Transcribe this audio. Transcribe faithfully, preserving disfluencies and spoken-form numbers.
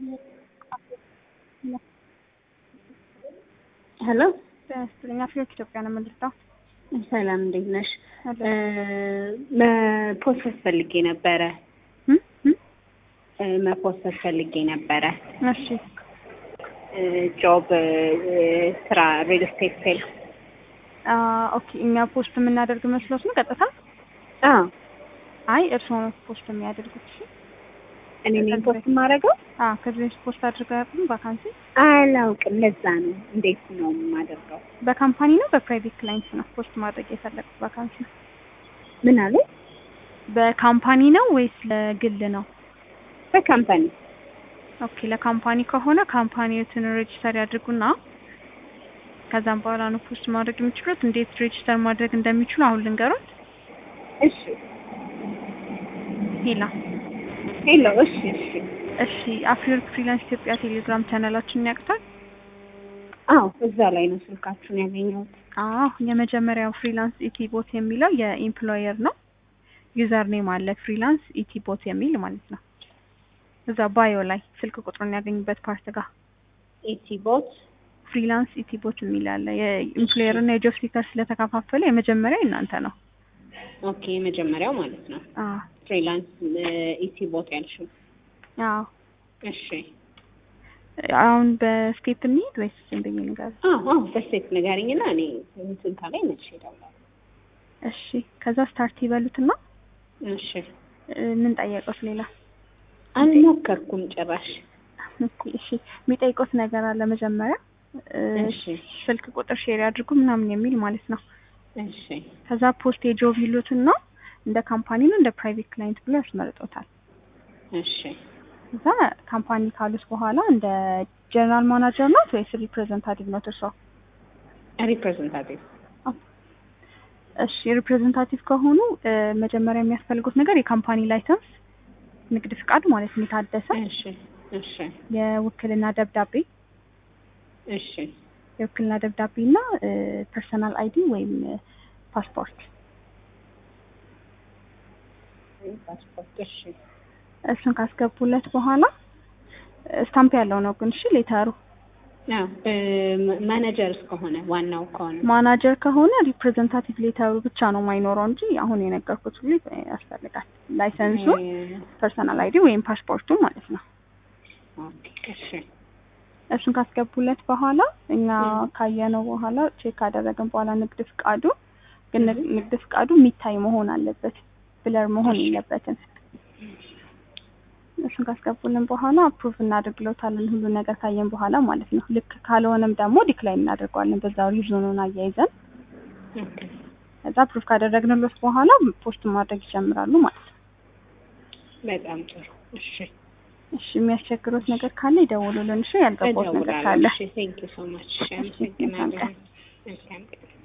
ሄሎ ስለኛ ፍሬክ ኢትዮጵያ ነው የምልጣው። ሰላም እንዴት ነሽ? መፖስት ፈልጌ ነበረ መፖስት ፈልጌ ነበረ። እሺ ጆብ ስራ ሪል ስቴት ሴል። አ ኦኬ እኛ ፖስት የምናደርግ መስሎት ነው ቀጥታ? አዎ አይ እርስዎ ነው ፖስት የሚያደርጉት? እሺ እኔ ነኝ ፖስት የማደርገው? አዎ ከዚህ ፖስት አድርገው ቫካንሲ አላውቅም። ለዛ ነው። እንዴት ነው የማደርገው? በካምፓኒ ነው በፕራይቬት ክላይንት ነው ፖስት ማድረግ የፈለጉት ቫካንሲ? ምን አለ? በካምፓኒ ነው ወይስ ለግል ነው? በካምፓኒ። ኦኬ ለካምፓኒ ከሆነ ካምፓኒዎትን ሬጂስተር ያድርጉና ከዛም በኋላ ነው ፖስት ማድረግ የሚችሉት። እንዴት ሬጂስተር ማድረግ እንደሚችሉ አሁን ልንገሩት። እሺ ሄላ ሄሎ እሺ እሺ እሺ አፍሪወርክ ፍሪላንስ ኢትዮጵያ ቴሌግራም ቻናላችንን ያውቁታል? አዎ እዛ ላይ ነው ስልካችሁን ያገኘሁት። አዎ የመጀመሪያው ፍሪላንስ ኢቲ ቦት የሚለው የኢምፕሎየር ነው። ዩዘር ኔም አለ ፍሪላንስ ኢቲ ቦት የሚል ማለት ነው። እዛ ባዮ ላይ ስልክ ቁጥሩን ያገኙበት ፓርት ጋር ኢቲ ቦት ፍሪላንስ ኢቲ ቦት የሚል አለ። የኢምፕሎየር እና የጆብ ሲከር ስለተከፋፈለ የመጀመሪያው እናንተ ነው። ኦኬ የመጀመሪያው ማለት ነው። አዎ ፍሪላንስ ኢቲ ቦት ያልሽው? አዎ እሺ አሁን በስቴፕ እንሂድ ወይስ ዝም ብዬ ልንገር? አዎ አዎ በስቴፕ ንገሪኝና እኔ እንትን ካለኝ መልሼ እደውላለሁ። እሺ ከዛ ስታርት ይበሉትና እሺ ምን ጠየቁት ሌላ? አልሞከርኩም ጭራሽ። እሺ የሚጠይቁት ነገር አለ መጀመሪያ። እሺ ስልክ ቁጥር ሼር ያድርጉ ምናምን የሚል ማለት ነው። እሺ ከዛ ፖስት የጆብ ይሉትና እንደ ካምፓኒ ነው እንደ ፕራይቬት ክላይንት ብሎ ያስመርጦታል። እሺ እዛ ካምፓኒ ካሉት በኋላ እንደ ጀነራል ማናጀር ነው ወይስ ሪፕሬዘንታቲቭ ነው እርሶ? ሪፕሬዘንታቲቭ። እሺ ሪፕሬዘንታቲቭ ከሆኑ መጀመሪያ የሚያስፈልጉት ነገር የካምፓኒ ላይሰንስ ንግድ ፍቃድ ማለት ነው የታደሰ። እሺ እሺ የውክልና ደብዳቤ። እሺ የውክልና ደብዳቤ እና ፐርሰናል አይዲ ወይም ፓስፖርት። ፓስፖርት እሺ እሱን ካስገቡለት በኋላ ስታምፕ ያለው ነው ግን እሺ ሌተሩ። አዎ ማናጀር ከሆነ ዋናው ከሆነ ማናጀር ከሆነ ሪፕሬዘንታቲቭ ሌተሩ ብቻ ነው የማይኖረው እንጂ አሁን የነገርኩት ሁሉ ያስፈልጋል። ላይሰንሱ፣ ፐርሰናል አይዲ ወይም ፓስፖርቱ ማለት ነው። ኦኬ እሺ እሱን ካስገቡለት በኋላ እኛ ካየነው በኋላ ቼክ ካደረግን በኋላ ንግድ ፍቃዱ ግን ንግድ ፍቃዱ የሚታይ መሆን አለበት፣ ብለር መሆን የለበትም። እሱን ካስገቡልን በኋላ አፕሩቭ እናደርግለታለን ሁሉ ነገር ካየን በኋላ ማለት ነው። ልክ ካልሆነም ደግሞ ዲክላይን እናደርገዋለን በዛው ሪዝኑን አያይዘን። ኦኬ እዛ አፕሩቭ ካደረግንለት በኋላ ፖስት ማድረግ ይጀምራሉ ማለት ነው። በጣም ጥሩ እሺ እሺ የሚያስቸግሩት ነገር ካለ ይደውሉልን። እሺ ያልገባው ነገር ካለ እሺ ቴንክ ዩ ሶ ማች። አመሰግናለሁ።